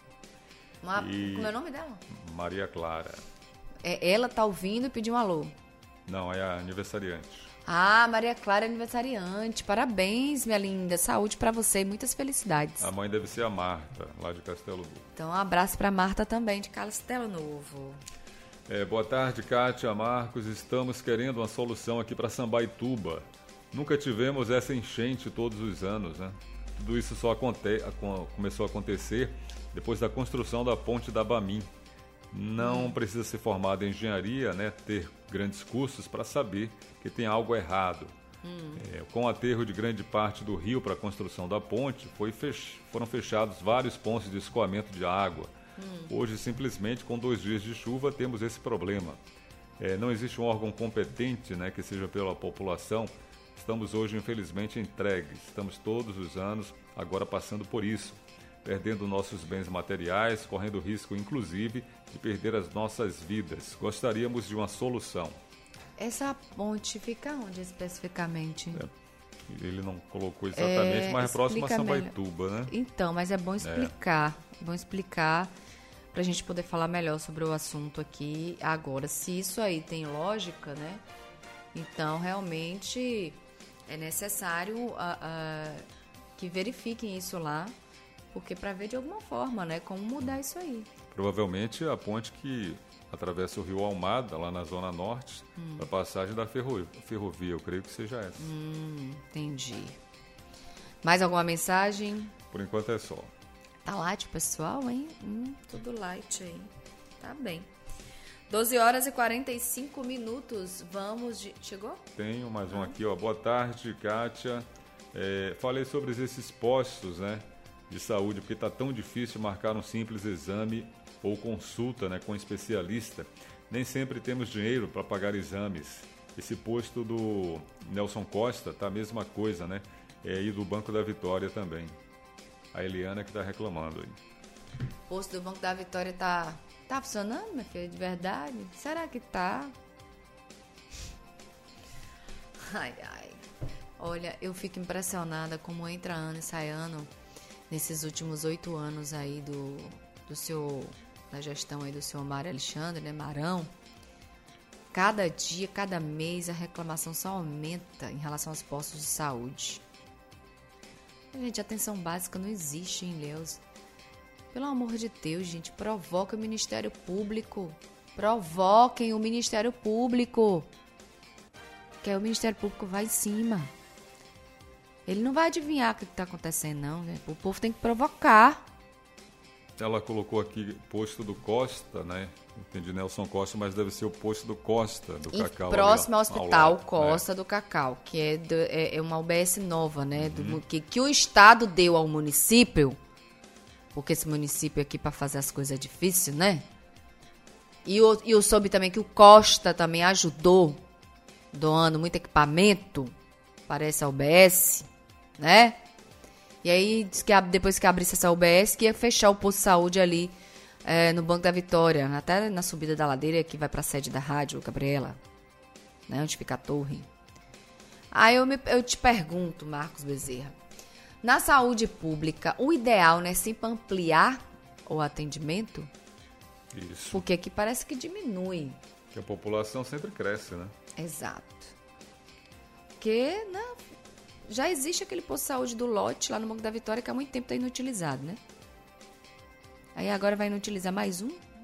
Como é o nome dela? Maria Clara. Ela tá ouvindo e pediu um alô. Não, é a aniversariante. Maria Clara é aniversariante. Parabéns, minha linda. Saúde pra você e muitas felicidades. A mãe deve ser a Marta, lá de Castelo Novo. Então, um abraço pra Marta também, de Castelo Novo. Boa tarde, Kátia, Marcos. Estamos querendo uma solução aqui para Sambaituba. Nunca tivemos essa enchente todos os anos, né? Tudo isso só começou a acontecer depois da construção da ponte da Bamim. Não precisa ser formado em engenharia, né, ter grandes cursos para saber que tem algo errado. Com o aterro de grande parte do rio para a construção da ponte, foram fechados vários pontos de escoamento de água. Hoje, simplesmente, com 2 dias de chuva, temos esse problema. Não existe um órgão competente, né, que seja pela população. Estamos hoje, infelizmente, entregues. Estamos todos os anos agora passando por isso, perdendo nossos bens materiais, correndo risco, inclusive, de perder as nossas vidas. Gostaríamos de uma solução. Essa ponte fica onde especificamente? Ele não colocou exatamente, mas é próximo a Sambaituba, né? Então, mas é bom explicar. É bom explicar para a gente poder falar melhor sobre o assunto aqui agora. Se isso aí tem lógica, né? Então, realmente, é necessário que verifiquem isso lá, porque para ver de alguma forma, né, como mudar isso aí. Provavelmente a ponte que atravessa o Rio Almada, lá na Zona Norte, a passagem da ferrovia, eu creio que seja essa. Entendi. Mais alguma mensagem? Por enquanto é só. Tá light, pessoal, hein? Tudo light aí. Tá bem. 12h45. Chegou? Tenho mais um aqui, ó. Boa tarde, Kátia. Falei sobre esses postos, né, de saúde, porque está tão difícil marcar um simples exame ou consulta, né, com um especialista. Nem sempre temos dinheiro para pagar exames. Esse posto do Nelson Costa tá a mesma coisa, né? E do Banco da Vitória também. A Eliana que está reclamando aí. O posto do Banco da Vitória tá funcionando, minha filha, de verdade? Será que tá? Ai. Olha, eu fico impressionada como entra ano e sai ano nesses últimos 8 anos aí da gestão aí do senhor Mário Alexandre, né, Marão. Cada dia, cada mês, a reclamação só aumenta em relação aos postos de saúde. Gente, atenção básica não existe em Ilhéus. Pelo amor de Deus, gente, provoca o Ministério Público. Provoquem o Ministério Público. Que aí o Ministério Público vai em cima. Ele não vai adivinhar o que está acontecendo, não. Né? O povo tem que provocar. Ela colocou aqui posto do Costa, né? Entendi, Nelson Costa, mas deve ser o posto do Costa, do Cacau. Próximo ao Hospital lado, Costa, né? Do Cacau, que é uma UBS nova, né? Que o Estado deu ao município, porque esse município aqui para fazer as coisas é difícil, né? E eu soube também que o Costa também ajudou, doando muito equipamento para essa UBS, né? E aí, disse que depois que abrisse essa UBS, que ia fechar o posto de saúde ali no Banco da Vitória, até na subida da ladeira que vai para a sede da rádio, Gabriela, né, onde fica a torre. Aí eu te pergunto, Marcos Bezerra, na saúde pública, o ideal, né, sempre ampliar o atendimento? Isso. Porque aqui parece que diminui. Que a população sempre cresce, né? Exato. Porque, né, já existe aquele posto de saúde do lote lá no Banco da Vitória que há muito tempo está inutilizado, né? Aí agora vai inutilizar mais um?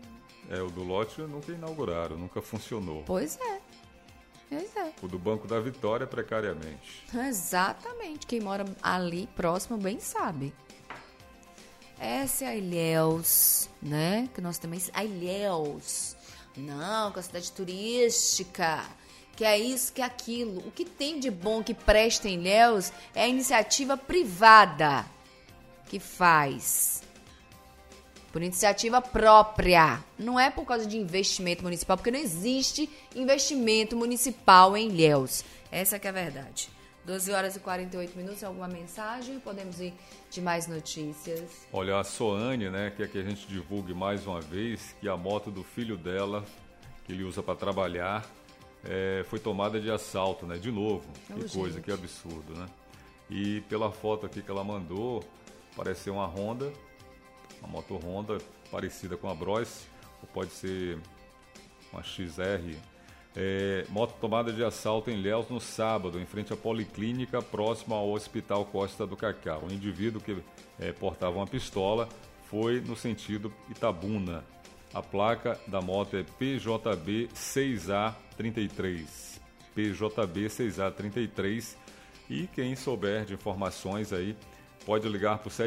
O do lote nunca inauguraram, nunca funcionou. Pois é. O do Banco da Vitória, precariamente. Exatamente. Quem mora ali próximo bem sabe. Essa é a Ilhéus, né? Que nós também... A Ilhéus. Não, que é a cidade turística. Que é isso, que é aquilo. O que tem de bom que presta em Ilhéus é a iniciativa privada que faz. Por iniciativa própria. Não é por causa de investimento municipal, porque não existe investimento municipal em Ilhéus. Essa que é a verdade. 12 horas e 48 minutos, alguma mensagem? Podemos ir de mais notícias. Olha, a Soane, né, quer que a gente divulgue mais uma vez que a moto do filho dela, que ele usa para trabalhar, foi tomada de assalto, né? De novo. Que coisa, gente. Que absurdo, né? E pela foto aqui que ela mandou, parece ser uma Honda, uma moto Honda parecida com a Bros, ou pode ser uma XR. Moto tomada de assalto em Ilhéus no sábado, em frente à Policlínica, próximo ao Hospital Costa do Cacau. O indivíduo que portava uma pistola foi no sentido Itabuna. A placa da moto é PJB 6A33. PJB 6A33. E quem souber de informações aí, pode ligar para o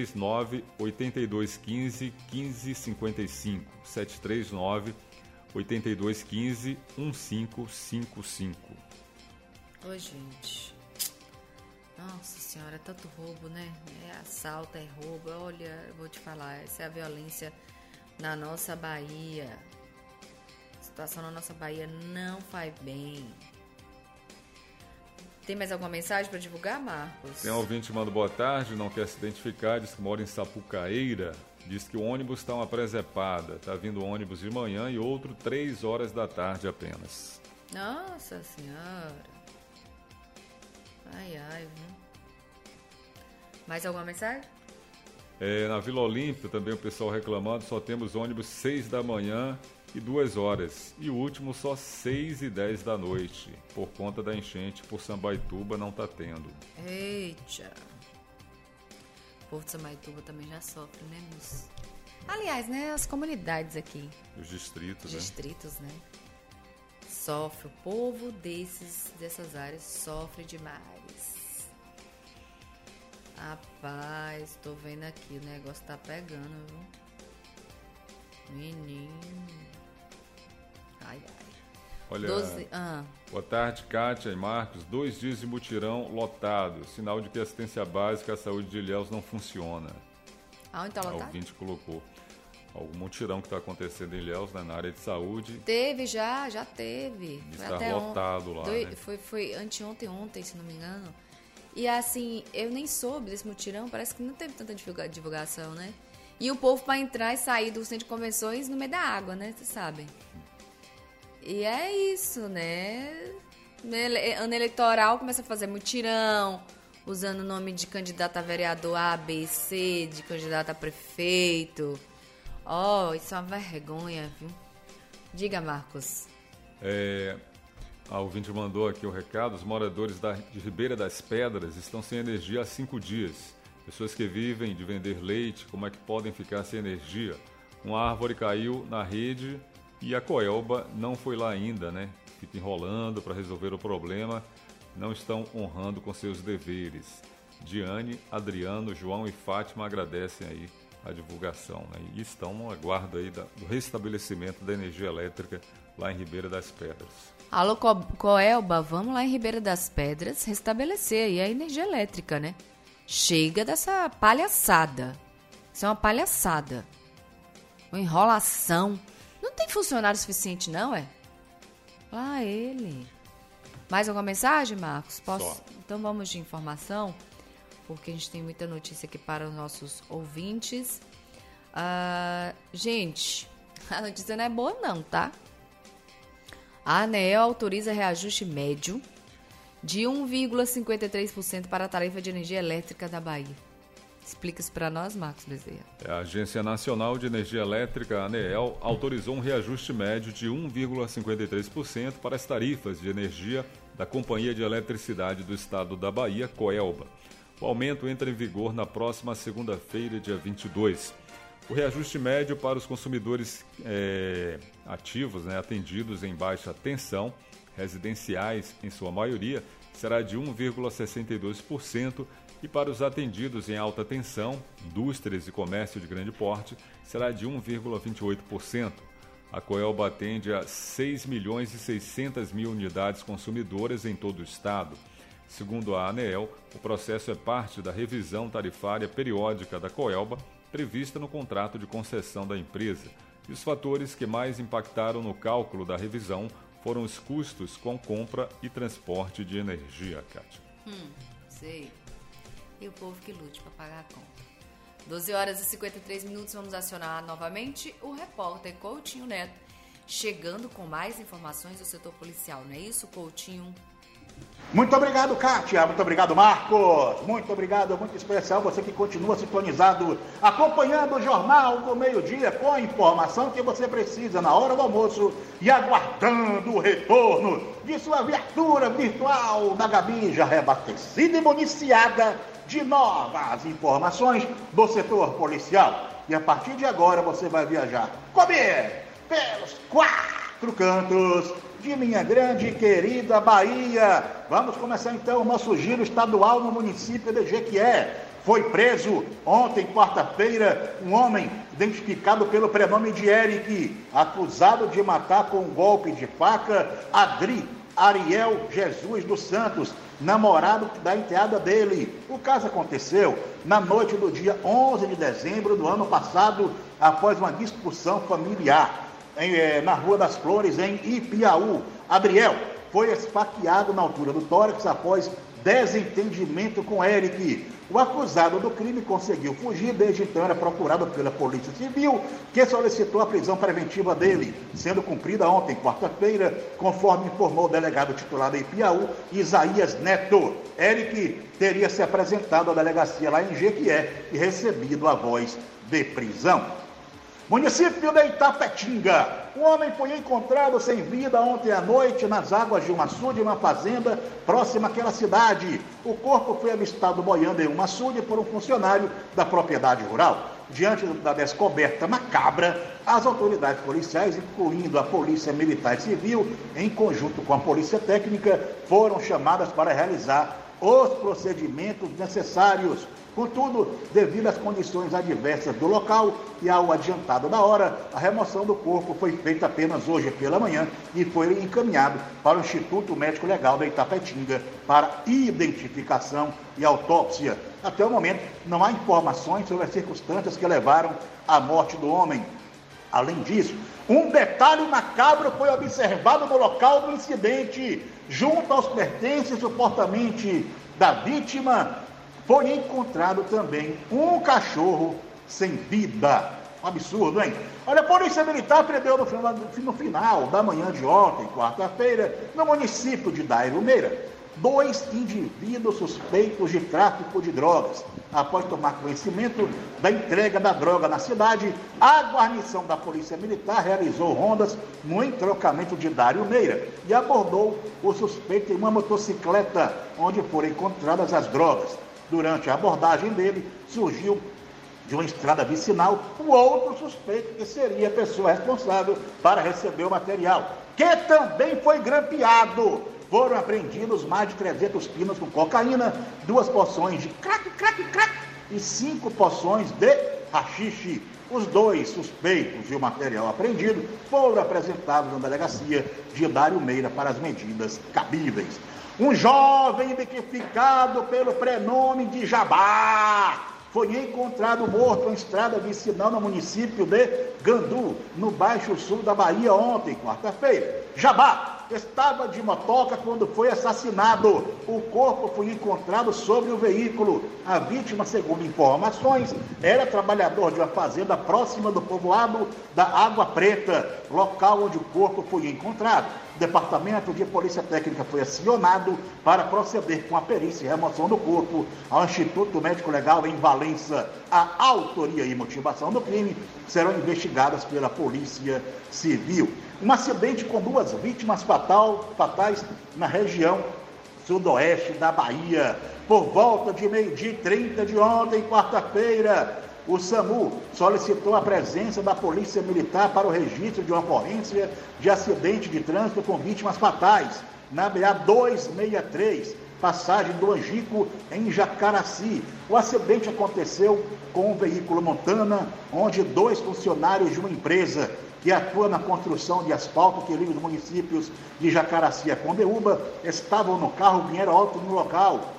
739-8215-1555. 739-8215-1555. Ô, gente. Nossa senhora, é tanto roubo, né? É assalto, é roubo. Olha, eu vou te falar, essa é a violência na nossa Bahia. A situação na nossa Bahia não faz bem. Tem mais alguma mensagem para divulgar, Marcos? Tem um ouvinte que manda boa tarde, não quer se identificar, diz que mora em Sapucaíra. Diz que o ônibus está uma presepada. Está vindo ônibus de manhã e outro 3 horas da tarde apenas. Nossa senhora. Ai, viu? Mais alguma mensagem? Na Vila Olímpia também o pessoal reclamando, só temos ônibus 6 da manhã e 2 horas. E o último só 6h10 da noite. Por conta da enchente, por Sambaituba não está tendo. Eita. O povo de Sambaituba também já sofre, né, moço? Aliás, né, as comunidades aqui. Os distritos, né? Distritos, né? Sofre. O povo dessas áreas sofre demais. Rapaz, tô vendo aqui, o negócio tá pegando, viu? Menino. Ai. Olha, boa tarde, Kátia e Marcos. 2 dias de mutirão lotado. Sinal de que a assistência básica à saúde de Ilhéus não funciona. Aonde tá lotado? O ouvinte colocou. Algum mutirão que está acontecendo em Ilhéus, né, na área de saúde. Teve já teve. Está lotado lá, né? Foi ontem, se não me engano. E assim, eu nem soube desse mutirão, parece que não teve tanta divulgação, né? E o povo para entrar e sair do centro de convenções no meio da água, né? Vocês sabem. E é isso, né? Ano eleitoral começa a fazer mutirão, usando o nome de candidato a vereador A, B, C, de candidato a prefeito. Isso é uma vergonha, viu? Diga, Marcos. A ouvinte mandou aqui o recado. Os moradores de Ribeira das Pedras estão sem energia há 5 dias. Pessoas que vivem de vender leite, como é que podem ficar sem energia? Uma árvore caiu na rede e a Coelba não foi lá ainda, né? Fica enrolando para resolver o problema. Não estão honrando com seus deveres. Diane, Adriano, João e Fátima agradecem aí a divulgação, né? E estão no aguardo aí do restabelecimento da energia elétrica lá em Ribeira das Pedras. Alô, Coelba, vamos lá em Ribeira das Pedras restabelecer aí a energia elétrica, né? Chega dessa palhaçada. Isso é uma palhaçada. Uma enrolação. Não tem funcionário suficiente, não, é? Lá ele. Mais alguma mensagem, Marcos? Posso? Só. Então vamos de informação, porque a gente tem muita notícia aqui para os nossos ouvintes. Gente, a notícia não é boa não, tá? A ANEEL autoriza reajuste médio de 1,53% para a tarifa de energia elétrica da Bahia. Explica isso para nós, Marcos Bezerra. A Agência Nacional de Energia Elétrica, a ANEEL, autorizou um reajuste médio de 1,53% para as tarifas de energia da Companhia de Eletricidade do Estado da Bahia, Coelba. O aumento entra em vigor na próxima segunda-feira, dia 22. O reajuste médio para os consumidores ativos, atendidos em baixa tensão, residenciais em sua maioria, será de 1,62% e para os atendidos em alta tensão, indústrias e comércio de grande porte, será de 1,28%. A Coelba atende a 6.600.000 unidades consumidoras em todo o estado. Segundo a ANEEL, o processo é parte da revisão tarifária periódica da Coelba, prevista no contrato de concessão da empresa. E os fatores que mais impactaram no cálculo da revisão foram os custos com compra e transporte de energia, Kátia. Sei. E o povo que lute para pagar a conta. 12 horas e 53 minutos, vamos acionar novamente o repórter Coutinho Neto, chegando com mais informações do setor policial, não é isso, Coutinho? Muito obrigado, Kátia. Muito obrigado, Marcos. Muito obrigado, muito especial você que continua sintonizado, acompanhando o Jornal do Meio-Dia com a informação que você precisa na hora do almoço e aguardando o retorno de sua viatura virtual da Gabi, já reabastecida e municiada de novas informações do setor policial. E a partir de agora você vai viajar comigo pelos 4 cantos de minha grande e querida Bahia. Vamos começar então o nosso giro estadual no município de Jequié. Foi preso ontem, quarta-feira, um homem identificado pelo prenome de Eric, acusado de matar com um golpe de faca Ariel Jesus dos Santos, namorado da enteada dele. O caso aconteceu na noite do dia 11 de dezembro do ano passado, após uma discussão familiar na Rua das Flores, em Ipiaú. Adriel foi esfaqueado na altura do tórax após desentendimento com Eric. O acusado do crime conseguiu fugir, desde então era procurado pela Polícia Civil, que solicitou a prisão preventiva dele, sendo cumprida ontem, quarta-feira, conforme informou o delegado titular da Ipiaú, Isaías Neto. Eric teria se apresentado à delegacia lá em Jequié e recebido a voz de prisão. Município de Itapetinga. Um homem foi encontrado sem vida ontem à noite nas águas de um açude, uma fazenda próxima àquela cidade. O corpo foi avistado boiando em um açude por um funcionário da propriedade rural. Diante da descoberta macabra, as autoridades policiais, incluindo a Polícia Militar e Civil, em conjunto com a Polícia Técnica, foram chamadas para realizar os procedimentos necessários. Contudo, devido às condições adversas do local e ao adiantado da hora, a remoção do corpo foi feita apenas hoje pela manhã e foi encaminhado para o Instituto Médico Legal da Itapetinga para identificação e autópsia. Até o momento, não há informações sobre as circunstâncias que levaram à morte do homem. Além disso, um detalhe macabro foi observado no local do incidente. Junto aos pertences supostamente da vítima, foi encontrado também um cachorro sem vida. Um absurdo, hein? Olha, a Polícia Militar prendeu no final da manhã de ontem, quarta-feira, no município de Dairo Meira, 2 indivíduos suspeitos de tráfico de drogas. Após tomar conhecimento da entrega da droga na cidade, a guarnição da Polícia Militar realizou rondas no entroncamento de Dário Meira e abordou o suspeito em uma motocicleta, onde foram encontradas as drogas. Durante a abordagem dele, surgiu de uma estrada vicinal o outro suspeito, que seria a pessoa responsável para receber o material, que também foi grampeado. Foram apreendidos mais de 300 pinos com cocaína, 2 porções de crack e 5 porções de haxixe. Os 2 suspeitos e o material apreendido foram apresentados na delegacia de Dário Meira para as medidas cabíveis. Um jovem identificado pelo prenome de Jabá foi encontrado morto em estrada vicinal no município de Gandu, no Baixo Sul da Bahia, ontem, quarta-feira. Jabá estava de motoca quando foi assassinado. O corpo foi encontrado sobre o veículo. A vítima, segundo informações, era trabalhador de uma fazenda próxima do povoado da Água Preta, local onde o corpo foi encontrado. O Departamento de Polícia Técnica foi acionado para proceder com a perícia e remoção do corpo ao Instituto Médico Legal em Valença. A autoria e motivação do crime serão investigadas pela Polícia Civil. Um acidente com 2 vítimas fatais na região sudoeste da Bahia. Por volta de 12h30 de ontem, quarta-feira, o SAMU solicitou a presença da Polícia Militar para o registro de uma ocorrência de acidente de trânsito com vítimas fatais na BA 263, passagem do Angico, em Jacaraci. O acidente aconteceu com um veículo Montana, onde 2 funcionários de uma empresa que atua na construção de asfalto que liga os municípios de Jacaraci a Condeúba estavam no carro, vieram óbito no local.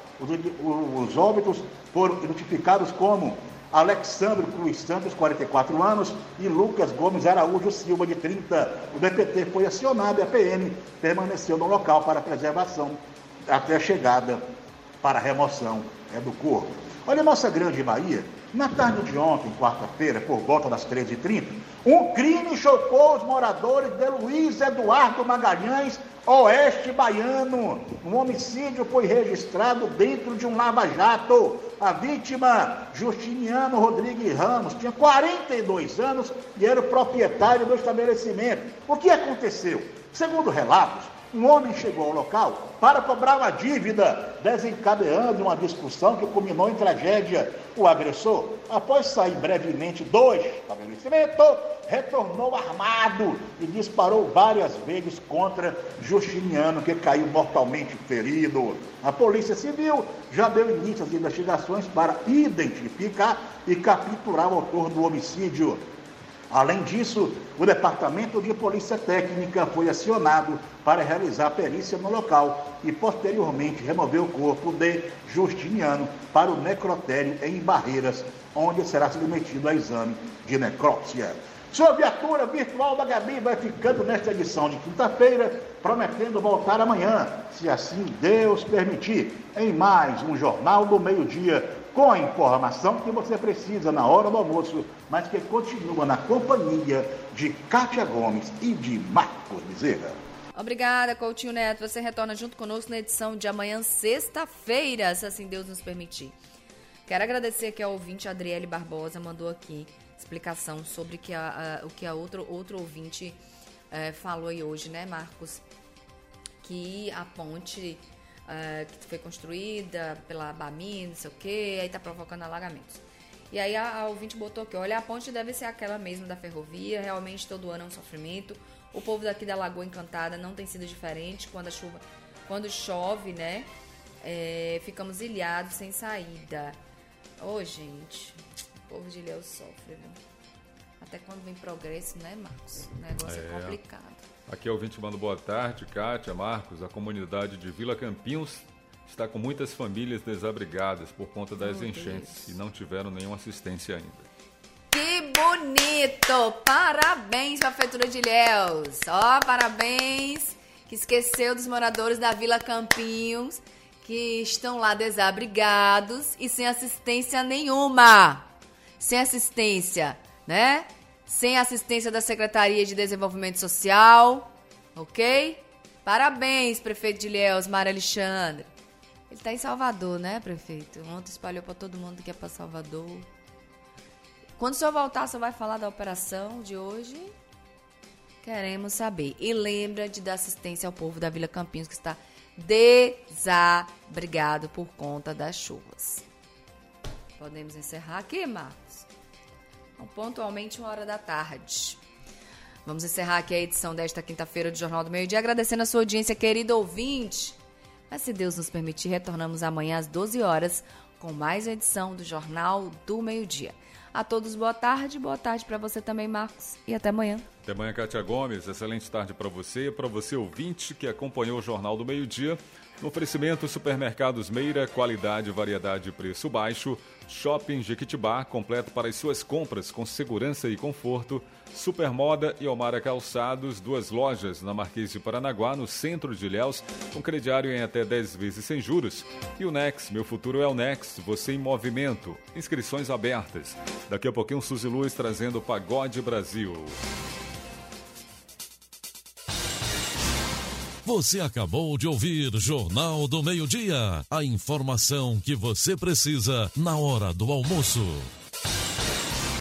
Os óbitos foram identificados como Alexandre Cruz Santos, 44 anos, e Lucas Gomes Araújo Silva, de 30. O DPT foi acionado e a PM permaneceu no local para preservação até a chegada para a remoção do corpo. Olha, nossa grande Bahia, na tarde de ontem, quarta-feira, por volta das 13h30, um crime chocou os moradores de Luiz Eduardo Magalhães, oeste baiano. Um homicídio foi registrado dentro de um lava-jato. A vítima, Justiniano Rodrigues Ramos, tinha 42 anos e era o proprietário do estabelecimento. O que aconteceu? Segundo relatos, um homem chegou ao local para cobrar uma dívida, desencadeando uma discussão que culminou em tragédia. O agressor, após sair brevemente do estabelecimento, retornou armado e disparou várias vezes contra Justiniano, que caiu mortalmente ferido. A Polícia Civil já deu início às investigações para identificar e capturar o autor do homicídio. Além disso, o Departamento de Polícia Técnica foi acionado para realizar a perícia no local e, posteriormente, remover o corpo de Justiniano para o necrotério em Barreiras, onde será submetido a exame de necrópsia. Sua viatura virtual da Gabi vai ficando nesta edição de quinta-feira, prometendo voltar amanhã, se assim Deus permitir, em mais um Jornal do Meio-Dia, com a informação que você precisa na hora do almoço, mas que continua na companhia de Kátia Gomes e de Marcos Bezerra. Obrigada, Coutinho Neto. Você retorna junto conosco na edição de amanhã, sexta-feira, se assim Deus nos permitir. Quero agradecer aqui ao ouvinte Adriele Barbosa, mandou aqui explicação sobre o que a outro ouvinte falou aí hoje, né, Marcos? Que a ponte que foi construída pela Bamin, não sei o que, aí tá provocando alagamentos. E aí a ouvinte botou aqui, olha, a ponte deve ser aquela mesmo da ferrovia, realmente todo ano é um sofrimento. O povo daqui da Lagoa Encantada não tem sido diferente, quando chove, né, ficamos ilhados sem saída. Ô, gente, o povo de Ilhéus sofre, viu? Até quando vem progresso, né, Marcos? O negócio é complicado. Aqui é o ouvinte manda boa tarde, Kátia, Marcos. A comunidade de Vila Campinhos está com muitas famílias desabrigadas por conta das enchentes e não tiveram nenhuma assistência ainda. Que bonito! Parabéns para a Prefeitura de Ilhéus. Ó, parabéns, que esqueceu dos moradores da Vila Campinhos, que estão lá desabrigados e sem assistência nenhuma. Sem assistência, né? Sem assistência da Secretaria de Desenvolvimento Social, ok? Parabéns, prefeito de Ilhéus, Mário Alexandre. Ele tá em Salvador, né, prefeito? Ontem espalhou para todo mundo que é para Salvador. Quando o senhor voltar, o senhor vai falar da operação de hoje? Queremos saber. E lembra de dar assistência ao povo da Vila Campinhos, que está desabrigado por conta das chuvas. Podemos encerrar aqui, Marcos? Então, pontualmente 13h. Vamos encerrar aqui a edição desta quinta-feira do Jornal do Meio-Dia, agradecendo a sua audiência, querido ouvinte. Mas se Deus nos permitir, retornamos amanhã às 12 horas com mais uma edição do Jornal do Meio-Dia. A todos, boa tarde para você também, Marcos, e até amanhã. Até amanhã, Kátia Gomes. Excelente tarde para você ouvinte que acompanhou o Jornal do Meio-Dia. No oferecimento, Supermercados Meira, qualidade, variedade e preço baixo. Shopping Jequitibá, completo para as suas compras com segurança e conforto. Supermoda e Omara Calçados, 2 lojas na Marquês de Paranaguá, no centro de Ilhéus, com crediário em até 10 vezes sem juros. E o Nex, meu futuro é o Nex, você em movimento. Inscrições abertas. Daqui a pouquinho, Suzy Luz trazendo o Pagode Brasil. Você acabou de ouvir Jornal do Meio-Dia. A informação que você precisa na hora do almoço.